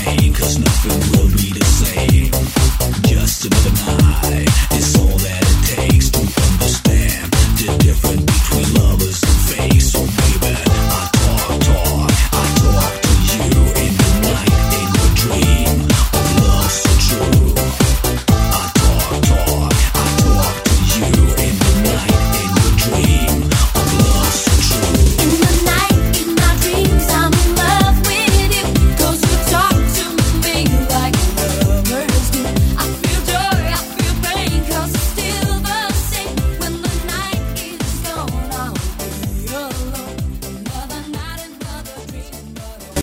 pain, 'cause nothing will be the same. Just another night is all that it takes to understand the difference between lovers and fake. So